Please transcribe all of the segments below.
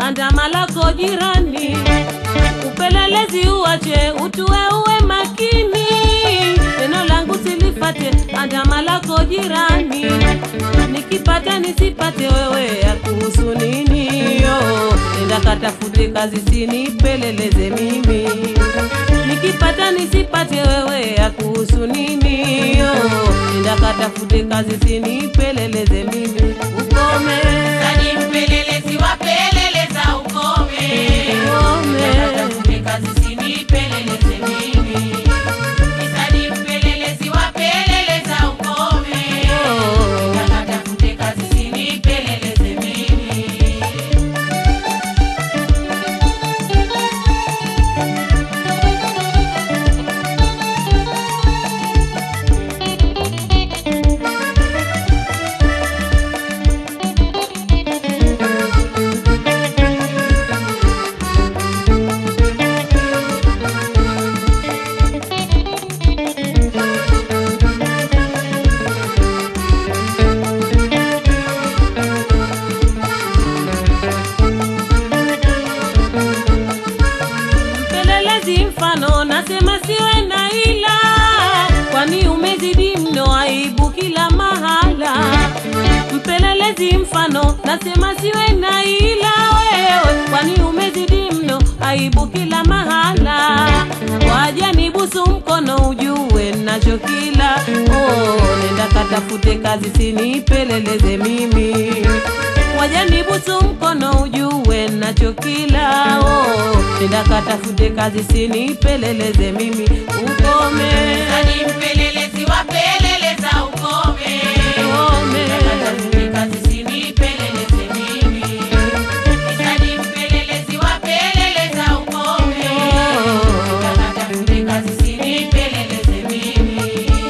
andama lako jirani. Upelelezi uache, utue uwe makini. Neno langu silifate, andama lako jirani. Nikipata nisipate, wewe ya kuhusu nini yo? Nenda katafute kazi, sinipeleleze mimi. Nikipata nisipate, wewe ya kuhusu nini yo? Nenda katafute kazi, sinipeleleze mimi. Ukome Sani mpelelezi wapeleleza ukome. Katafute kazi, sinipeleleze mimi. Sani mpelelezi wapeleleza ukome. Katafute kazi, sinipeleleze mimi. Mfano nasema siwe na ila, kwani umezidi mno, aibu kila mahala. Mpelelezi mfano nasema siwe na ila, wewe kwani umezidi mno, aibu kila mahala. Waja nibusu mkono, ujue nacho kila. Nenda katafute kazi, sinipeleleze mimi. Waja nibusu mkono, ujue nacho kila. Nenda katafute kazi, sinipeleleze mimi. Ukome Sani mpelelezi wapeleleza ukome. Katafute kazi, sinipeleleze mimi. Sani mpelelezi wapeleleza ukome. Katafute kazi, sinipeleleze mimi.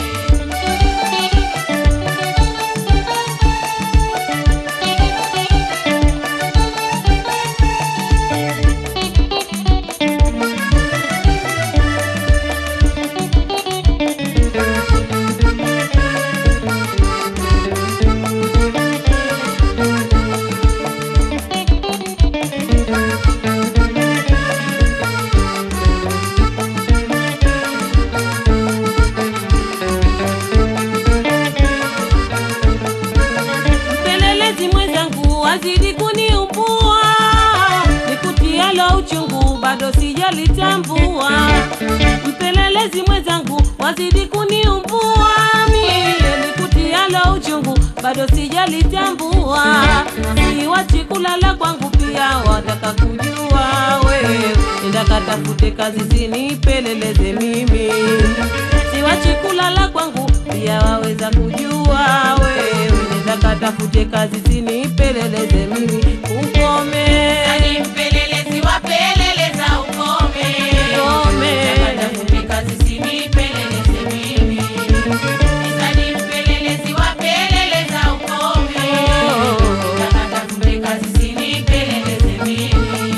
mpelelezi mwenzangu, wazidi kuniumbua. Nikutialo uchungu, bado sijalitambua. Mpelelezi mwenzangu, wazidi kuniumbua. Nikutialo uchungu, bado sijalitambua. Siwachi kulala kwangu, pia wataka kujua wewe. Nenda katafute kazi, sinipeleleze mimi. Siwachi kulala kwangu, pia waweza kujua wewe. Nenda katafute kazi, sinipeleleze mimi. Ukome Sani mpelelezi wapeleleza ukome. Katafute kazi, sinipeleleze mimi. Sani mpelelezi wapeleleza ukome. Katafute kazi, sinipeleleze mimi.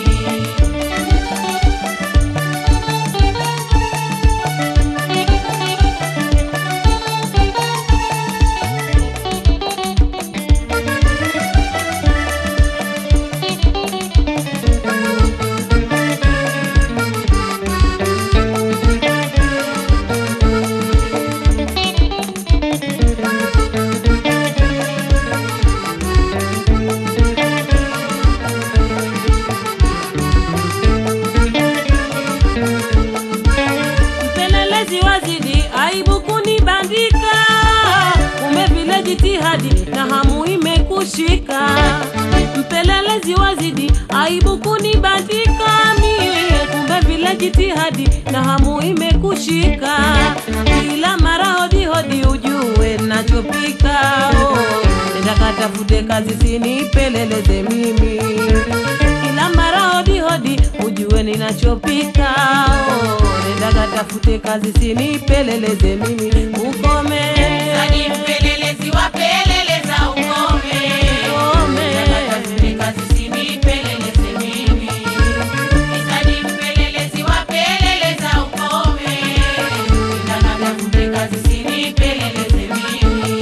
mpelelezi wazidi, aibu kunibandika. Umevile jitihadi na hamu imekushika. Mpelelezi wazidi, aibu kunibandika. Kumbe vile jitihadi na hamu imekushika. Kila mara hodi hodi, ujue nachopika. Nenda katafute kazi, sinipeleleze mimi. Kila mara hodi hodi, ujue ninachopika. Nenda katafute kazi, sinipeleleze mimi. Ukome Sani mpelelezi wapeleleza ukome. Katafute kazi, sinipeleleze mimi. Sani mpelelezi wapeleleza ukome. Katafute kazi, sinipeleleze mimi.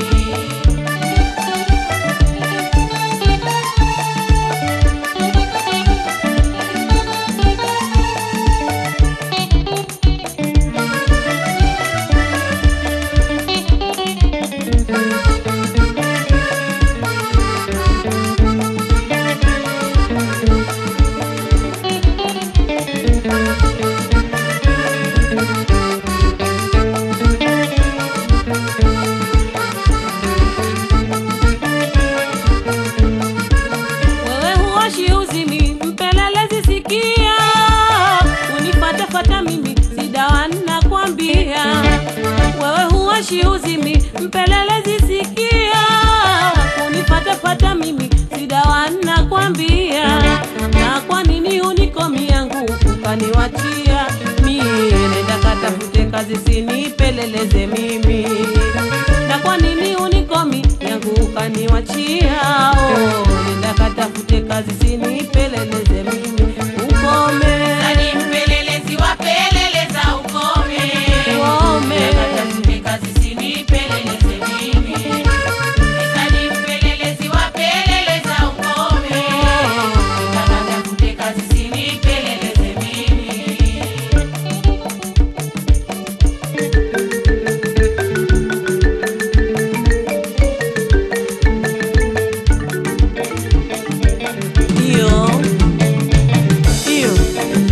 moshi uzimi, mpelelezi sikia, kunifatafata mimi sidawa nakwambia. Na kwa nini unikomi yangu ukaniwatia mimi? Nenda katafute kazi sinipeleleze mimi. Na kwa nini unikomi yangu ukaniwachia? Oh, nenda katafute kazi sinipeleleze mimi. Ukome Sadi mpelelezi wapeleleza ukome. ukome Katafute kazi sinipeleleze mimi. Sadi mpelelezi wapeleleza ukome. Katafute kazi sinipeleleze mimi. Iyo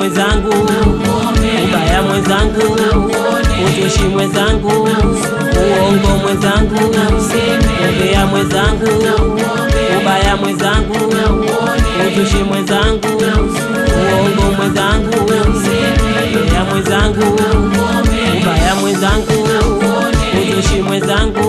mwenzangu, ubaya mwenzangu, uzushi mwenzangu, uongo mwenzangu, umbea mwenzangu, ubaya mwenzangu, uzushi mwenzangu, uongo mwenzangu, umbea mwenzangu, ubaya mwenzangu, uzushi mwenzangu,